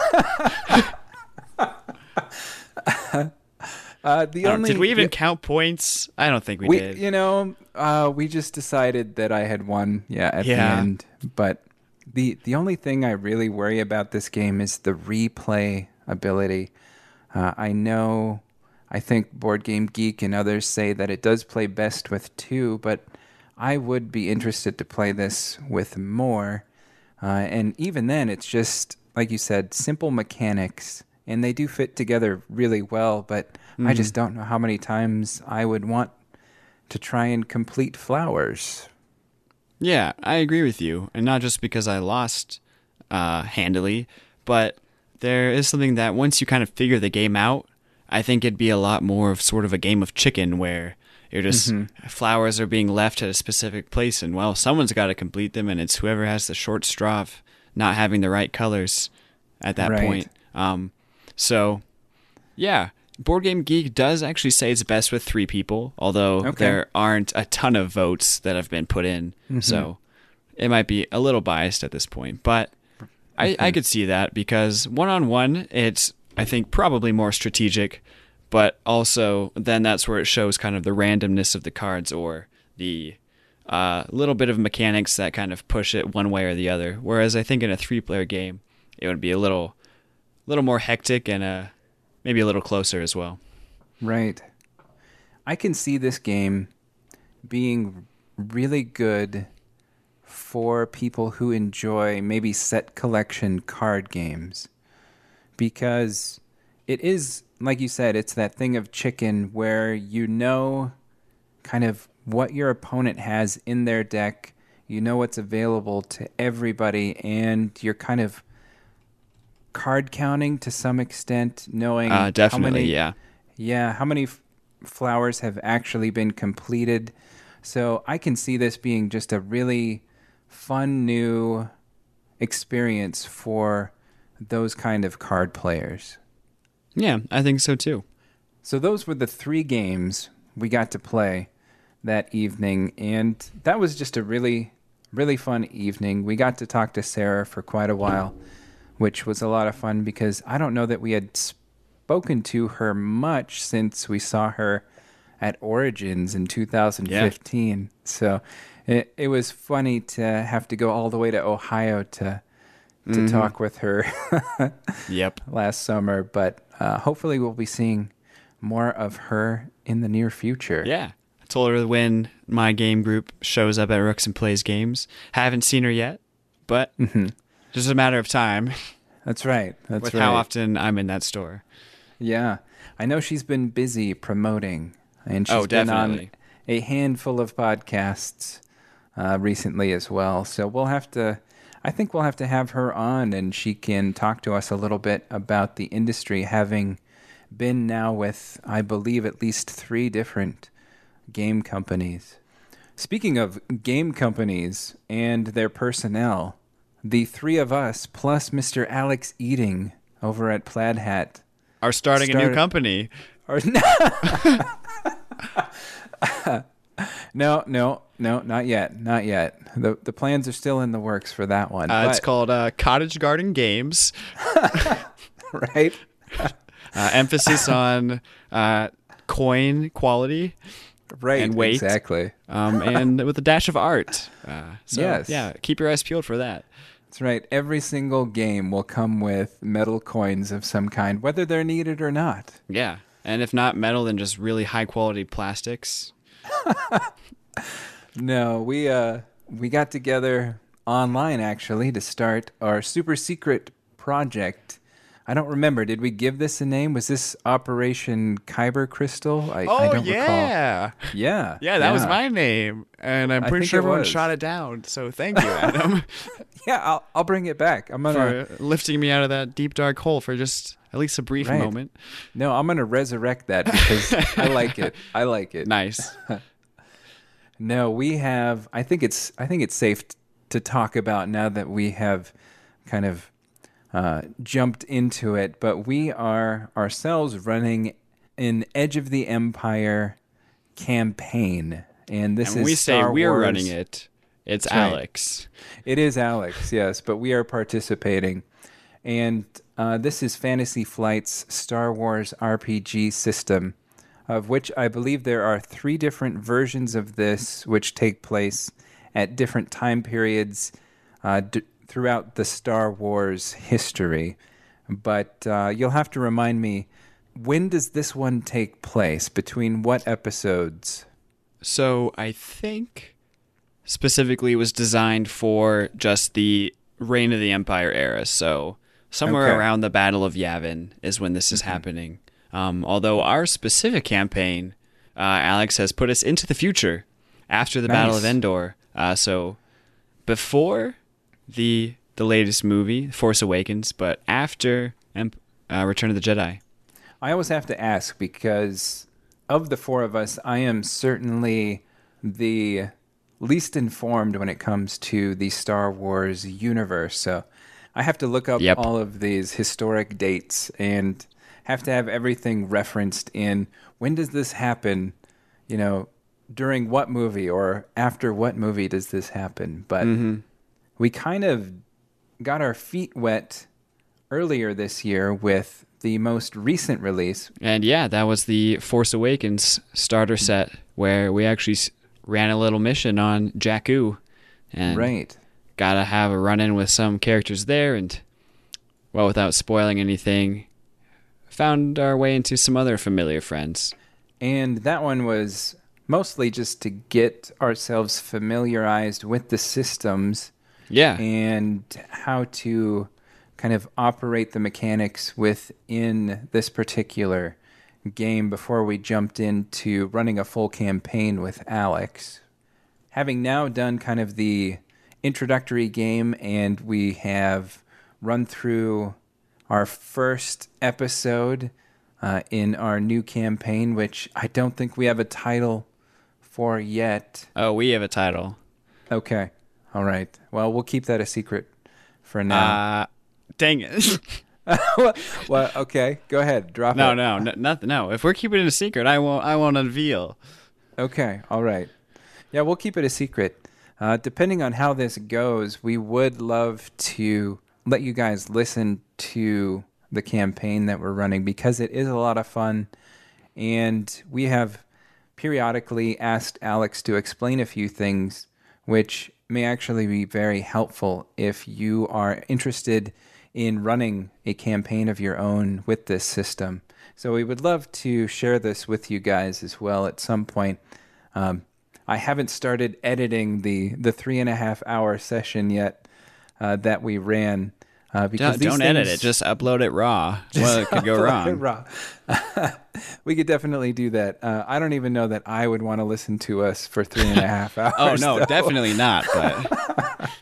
uh, the I don't- only did we even the- count points? I don't think we, we did. you know uh, we just decided that I had won. Yeah, at the Yeah. end. But the the only thing I really worry about this game is the replay ability. Uh, I know, I think Board Game Geek and others say that it does play best with two, but I would be interested to play this with more. Uh, and even then, it's just, like you said, simple mechanics, and they do fit together really well, but I just don't know how many times I would want to try and complete flowers. Yeah, I agree with you. And not just because I lost uh, handily, but there is something that once you kind of figure the game out, I think it'd be a lot more of sort of a game of chicken where you're just flowers are being left at a specific place, and well, someone's got to complete them, and it's whoever has the short straw of not having the right colors at that Right. point. Um, so, yeah, Board Game Geek does actually say it's best with three people, although Okay. there aren't a ton of votes that have been put in, so it might be a little biased at this point, but I, I could see that because one-on-one, it's, I think, probably more strategic, but also then that's where it shows kind of the randomness of the cards or the uh, little bit of mechanics that kind of push it one way or the other. Whereas I think in a three-player game, it would be a little, little more hectic and uh, maybe a little closer as well. Right. I can see this game being really good for people who enjoy maybe set collection card games, because it is, like you said, it's that thing of chicken where you know kind of what your opponent has in their deck, you know what's available to everybody, and you're kind of card counting to some extent, knowing Uh, definitely, how many, yeah. yeah, how many f- flowers have actually been completed. So I can see this being just a really fun new experience for those kind of card players. Yeah, I think so too. So those were the three games we got to play that evening, and that was just a really, really fun evening. We got to talk to Sarah for quite a while, which was a lot of fun because I don't know that we had spoken to her much since we saw her at Origins in two thousand fifteen. Yeah. So it it was funny to have to go all the way to Ohio to to Mm-hmm. talk with her Yep. last summer, but uh, hopefully we'll be seeing more of her in the near future. Yeah. I told her when my game group shows up at Rooks and Plays games. Haven't seen her yet, but just a matter of time That's right. That's with right. how often I'm in that store. Yeah. I know she's been busy promoting, and she's Oh, been definitely. on a handful of podcasts uh, recently as well. So we'll have to, I think we'll have to have her on, and she can talk to us a little bit about the industry, having been now with, I believe, at least three different game companies. Speaking of game companies and their personnel, the three of us, plus Mister Alex Eating over at Plaid Hat, are starting started, a new company. Or, no, no, no, not yet, not yet. The the plans are still in the works for that one. Uh, but, it's called uh, Cottage Garden Games. right? uh, emphasis on uh, coin quality. Right, and weight, exactly. Um, and with a dash of art. Uh, so, yes. Yeah, keep your eyes peeled for that. That's right. Every single game will come with metal coins of some kind, whether they're needed or not. Yeah, and if not metal, then just really high-quality plastics. No, we uh, we got together online, actually, to start our super secret project. I don't remember. Did we give this a name? Was this Operation Kyber Crystal? I, oh, I don't yeah. recall. Yeah. Yeah, that yeah. was my name. And I'm pretty sure everyone shot it down. So thank you, Adam. yeah, I'll I'll bring it back. I'm gonna for lifting me out of that deep dark hole for just at least a brief right. moment. No, I'm gonna resurrect that because I like it. I like it. Nice. No, we have I think it's I think it's safe t- to talk about now that we have kind of Uh, jumped into it, but we are ourselves running an Edge of the Empire campaign, and this and when is we Star say we're Wars. running it, it's That's right. Alex. It is Alex, yes, but we are participating, and uh, this is Fantasy Flight's Star Wars R P G system, of which I believe there are three different versions of this, which take place at different time periods. Uh, d- throughout the Star Wars history. But uh, you'll have to remind me, when does this one take place? Between what episodes? So I think specifically it was designed for just the Reign of the Empire era. So somewhere Okay. around the Battle of Yavin is when this is mm-hmm. happening. Um, although our specific campaign, uh, Alex has put us into the future after the Nice. Battle of Endor. Uh, so before the the latest movie, Force Awakens, but after uh, Return of the Jedi. I always have to ask because of the four of us, I am certainly the least informed when it comes to the Star Wars universe. So I have to look up yep. all of these historic dates and have to have everything referenced in when does this happen, you know, during what movie or after what movie does this happen. But mm-hmm. we kind of got our feet wet earlier this year with the most recent release. And yeah, that was the Force Awakens starter set where we actually ran a little mission on Jakku. And right. got to have a run-in with some characters there and, well, without spoiling anything, found our way into some other familiar friends. And that one was mostly just to get ourselves familiarized with the systems. Yeah. And how to kind of operate the mechanics within this particular game before we jumped into running a full campaign with Alex. Having now done kind of the introductory game and we have run through our first episode uh, in our new campaign, which I don't think we have a title for yet. Oh, we have a title. Okay. All right. Well, we'll keep that a secret for now. Uh, dang it. well, well, okay. Go ahead. Drop no, it. No, no, nothing. No. If we're keeping it a secret, I won't. I won't unveil. Okay. All right. Yeah, we'll keep it a secret. Uh, depending on how this goes, we would love to let you guys listen to the campaign that we're running because it is a lot of fun, and we have periodically asked Alex to explain a few things, which may actually be very helpful if you are interested in running a campaign of your own with this system. So we would love to share this with you guys as well at some point. Um, I haven't started editing the, the three and a half hour session yet uh, that we ran. Uh, because Don't, these don't edit things- it. Just upload it raw. Well, it could go wrong. Raw. We could definitely do that. Uh, I don't even know that I would want to listen to us for three and a half hours. Oh, no, though. definitely not. But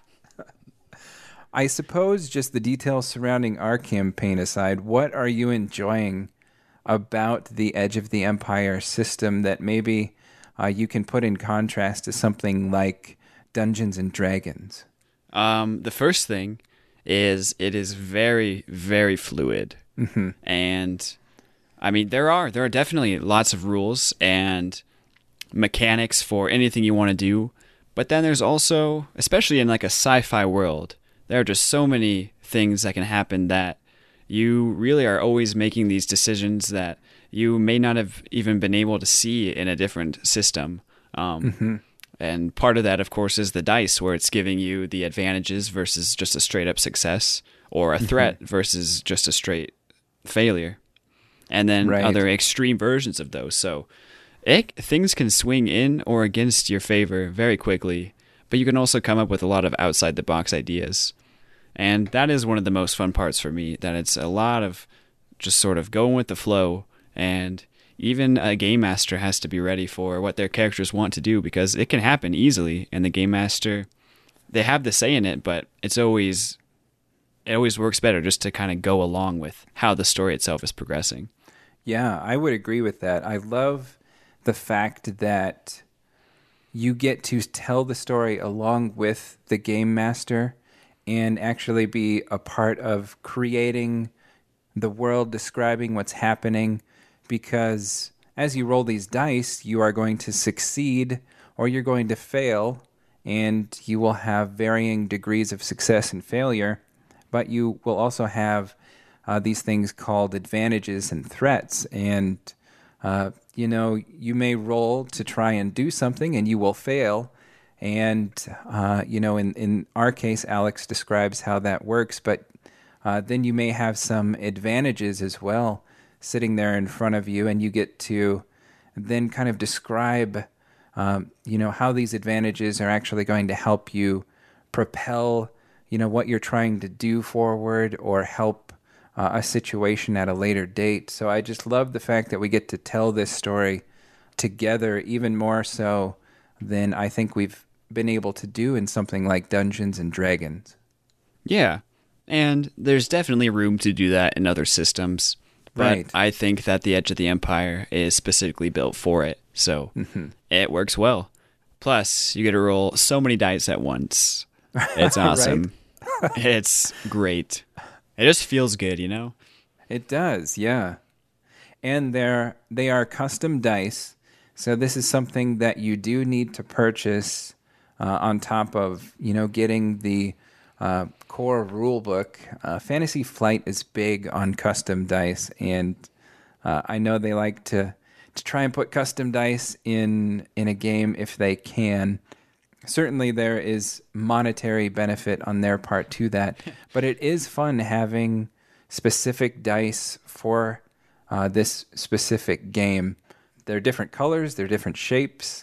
I suppose just the details surrounding our campaign aside, what are you enjoying about the Edge of the Empire system that maybe uh, you can put in contrast to something like Dungeons and Dragons? um, the first thing is it is very, very fluid. Mm-hmm. And, I mean, there are there are definitely lots of rules and mechanics for anything you want to do. But then there's also, especially in like a sci-fi world, there are just so many things that can happen that you really are always making these decisions that you may not have even been able to see in a different system. Um, Mm-hmm. And part of that, of course, is the dice, where it's giving you the advantages versus just a straight-up success, or a threat versus just a straight failure. And then Right. other extreme versions of those. So it, things can swing in or against your favor very quickly, but you can also come up with a lot of outside-the-box ideas. And that is one of the most fun parts for me, that it's a lot of just sort of going with the flow, and even a game master has to be ready for what their characters want to do, because it can happen easily, and the game master, they have the say in it, but it's always it always works better just to kind of go along with how the story itself is progressing. Yeah, I would agree with that. I love the fact that you get to tell the story along with the game master and actually be a part of creating the world, describing what's happening, because as you roll these dice, you are going to succeed or you're going to fail, and you will have varying degrees of success and failure, but you will also have uh, these things called advantages and threats. And, uh, you know, you may roll to try and do something and you will fail. And, uh, you know, in, in our case, Alex describes how that works, but uh, then you may have some advantages as well sitting there in front of you, and you get to then kind of describe, um, you know, how these advantages are actually going to help you propel, you know, what you're trying to do forward, or help uh, a situation at a later date. So I just love the fact that we get to tell this story together, even more so than I think we've been able to do in something like Dungeons and Dragons. Yeah, and there's definitely room to do that in other systems. But Right. I think that the Edge of the Empire is specifically built for it, so it works well. Plus, you get to roll so many dice at once. It's awesome. It's great. It just feels good, you know? It does, yeah. And they're they are custom dice, so this is something that you do need to purchase uh, on top of, you know, getting the uh, core rule book. Uh, Fantasy Flight is big on custom dice, and uh, I know they like to to try and put custom dice in in a game if they can. Certainly there is monetary benefit on their part to that, but it is fun having specific dice for uh, this specific game. They're different colors, they're different shapes,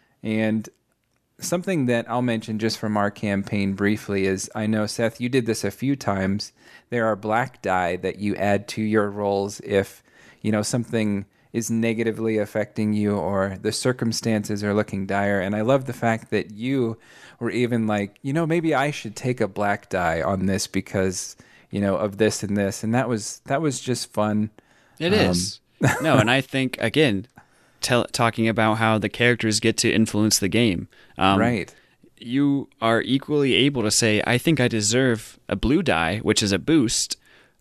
and something that I'll mention just from our campaign briefly is, I know, Seth, you did this a few times. There are black die that you add to your rolls if, you know, something is negatively affecting you or the circumstances are looking dire. And I love the fact that you were even like, you know, maybe I should take a black die on this because, you know, of this and this. And that was that was just fun. It is. No, and I think, again, tell, talking about how the characters get to influence the game. Um, Right. You are equally able to say, I think I deserve a blue die, which is a boost,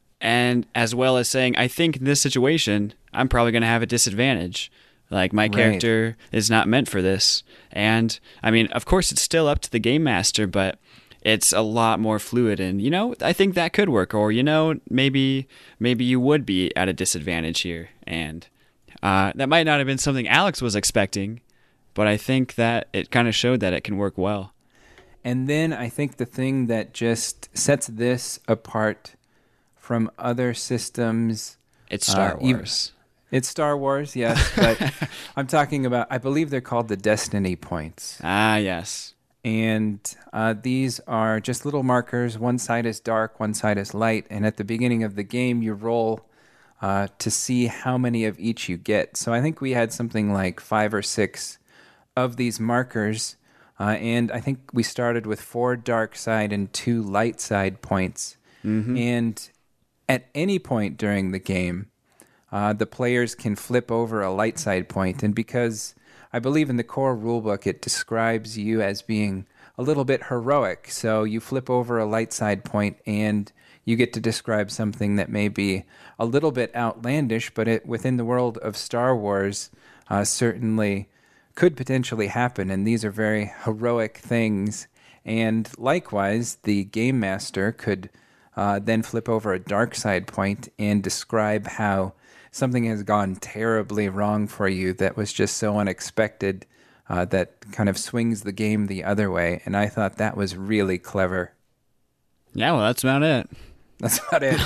and as well as saying, I think in this situation, I'm probably going to have a disadvantage. Like, my Right. character is not meant for this. And, I mean, of course, it's still up to the game master, but it's a lot more fluid. And, you know, I think that could work. Or, you know, maybe maybe you would be at a disadvantage here. And uh, that might not have been something Alex was expecting, but I think that it kind of showed that it can work well. And then I think the thing that just sets this apart from other systems, It's Star Uh, you- Wars. it's Star Wars, yes, but I'm talking about, I believe they're called the Destiny Points. Ah, yes. And uh, these are just little markers. One side is dark, one side is light. And at the beginning of the game, you roll uh, to see how many of each you get. So I think we had something like five or six of these markers. Uh, and I think we started with four dark side and two light side points. Mm-hmm. And at any point during the game, uh, the players can flip over a light side point. And because I believe in the core rulebook, it describes you as being a little bit heroic. So you flip over a light side point and you get to describe something that may be a little bit outlandish, but it, within the world of Star Wars, uh, certainly could potentially happen. And these are very heroic things. And likewise, the game master could uh, then flip over a dark side point and describe how something has gone terribly wrong for you that was just so unexpected uh, that kind of swings the game the other way. And I thought that was really clever. Yeah, well, that's about it. That's about it.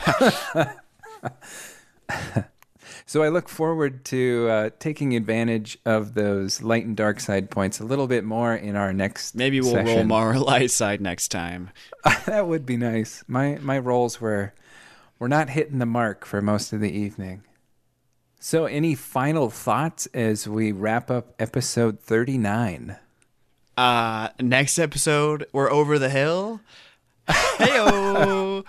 So I look forward to uh, taking advantage of those light and dark side points a little bit more in our next Maybe we'll session. roll more light side next time. That would be nice. My my rolls were... We're not hitting the mark for most of the evening. So any final thoughts as we wrap up episode thirty-nine? Uh, next episode, we're over the hill. Hey-o!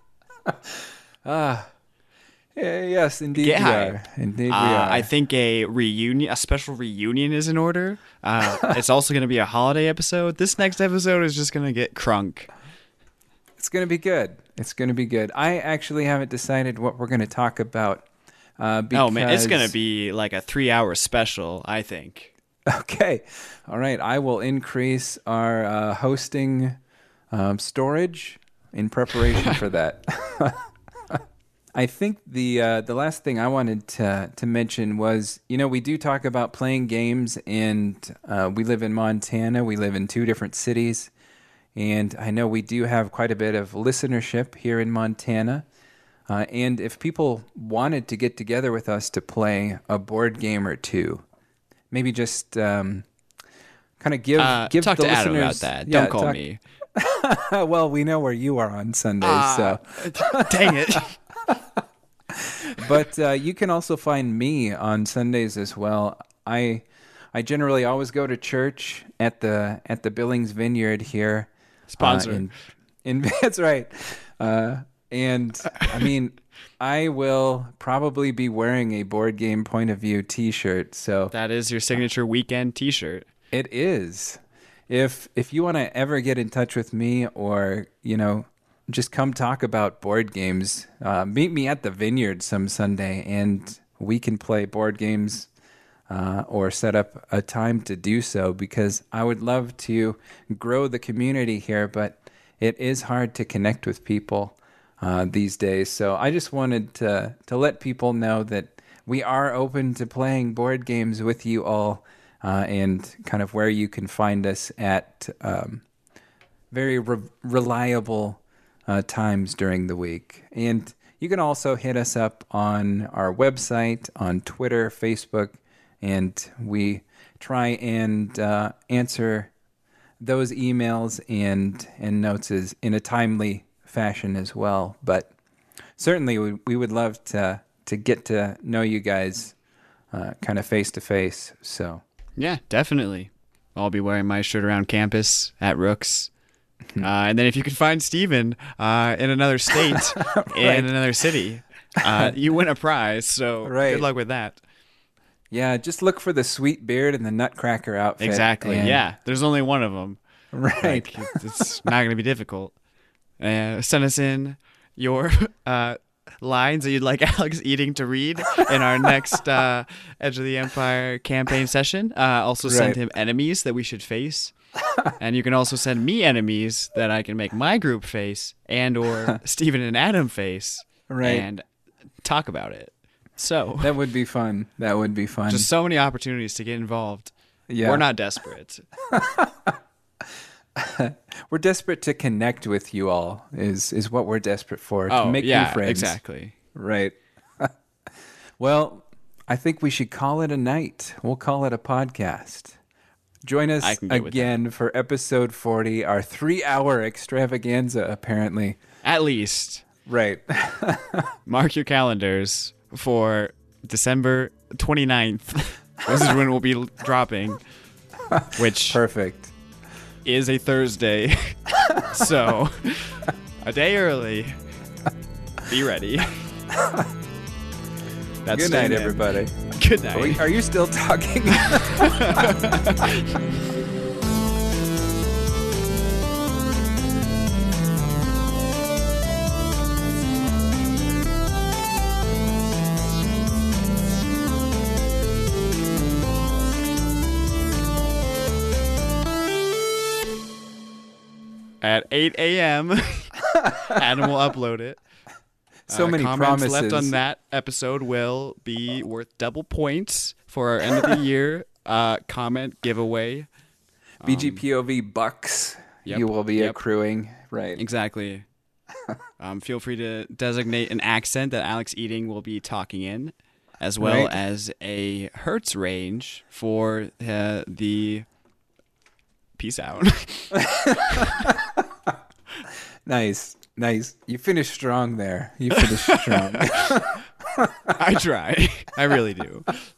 Ah, yeah, yes, indeed Get we hype. are. Indeed Uh, we are. I think a reunion, a special reunion is in order. Uh, it's also going to be a holiday episode. This next episode is just going to get crunk. It's going to be good. It's going to be good. I actually haven't decided what we're going to talk about. Uh, because... Oh, man, it's going to be like a three-hour special, I think. Okay. All right. I will increase our uh, hosting um, storage in preparation for that. I think the uh, the last thing I wanted to, to mention was, you know, we do talk about playing games, and uh, we live in Montana. We live in two different cities. And I know we do have quite a bit of listenership here in Montana. Uh, and if people wanted to get together with us to play a board game or two, maybe just um, kind of give Uh, give talk the to Adam listeners... about that. Yeah, Don't call talk- me. Well, we know where you are on Sundays, Uh, so... Dang it. But uh, you can also find me on Sundays as well. I I generally always go to church at the at the Billings Vineyard here. Sponsor. Uh, in, in, that's right. Uh, and I mean, I will probably be wearing a board game point of view T-shirt. So That is your signature weekend T-shirt. it is. If if you want to ever get in touch with me, or you know, just come talk about board games, uh, meet me at the Vineyard some Sunday, and we can play board games. Uh, or set up a time to do so, because I would love to grow the community here, but it is hard to connect with people uh, these days. So I just wanted to, to let people know that we are open to playing board games with you all, uh, and kind of where you can find us at um, very re- reliable uh, times during the week. And you can also hit us up on our website, on Twitter, Facebook, and we try and uh, answer those emails and and notes as, in a timely fashion as well. But certainly we, we would love to to get to know you guys uh, kind of face to face. So Yeah, definitely. I'll be wearing my shirt around campus at Rooks. Uh, and then if you can find Steven uh, in another state, in another city, uh, you win a prize. So Right. good luck with that. yeah, just look for the sweet beard and the nutcracker outfit. Exactly. and- Yeah, there's only one of them. right. Like, it's not going to be difficult. Uh, send us in your uh, lines that you'd like Alex Eating to read in our next uh, Edge of the Empire campaign session. Uh, also send Right. him enemies that we should face. And you can also send me enemies that I can make my group face and or Stephen and Adam face. Right. And talk about it. So That would be fun. That would be fun. just so many opportunities to get involved. yeah. We're not desperate. We're desperate to connect with you all. Is is what we're desperate for, to Oh, make yeah, new friends. exactly. Right. Well, I think we should call it a night. We'll call it a podcast. Join us I can get with again for episode forty, our three-hour extravaganza, apparently. At least. Right. Mark your calendars for December twenty-ninth. This is when we'll be dropping, which Perfect. is a Thursday. So, a day early. Be ready. That's Good night, everybody. Good night. Are, we, are you still talking? At eight a.m. Adam will upload it. So Uh, many comments promises. left on that episode will be worth double points for our end of the year uh, comment giveaway. B G P O V bucks Yep, you will be yep. accruing. Right. Exactly. um, feel free to designate an accent that Alex Eating will be talking in, as well Right. as a hertz range for uh, the peace out. Nice. Nice. You finished strong there. You finished strong. I try. I really do.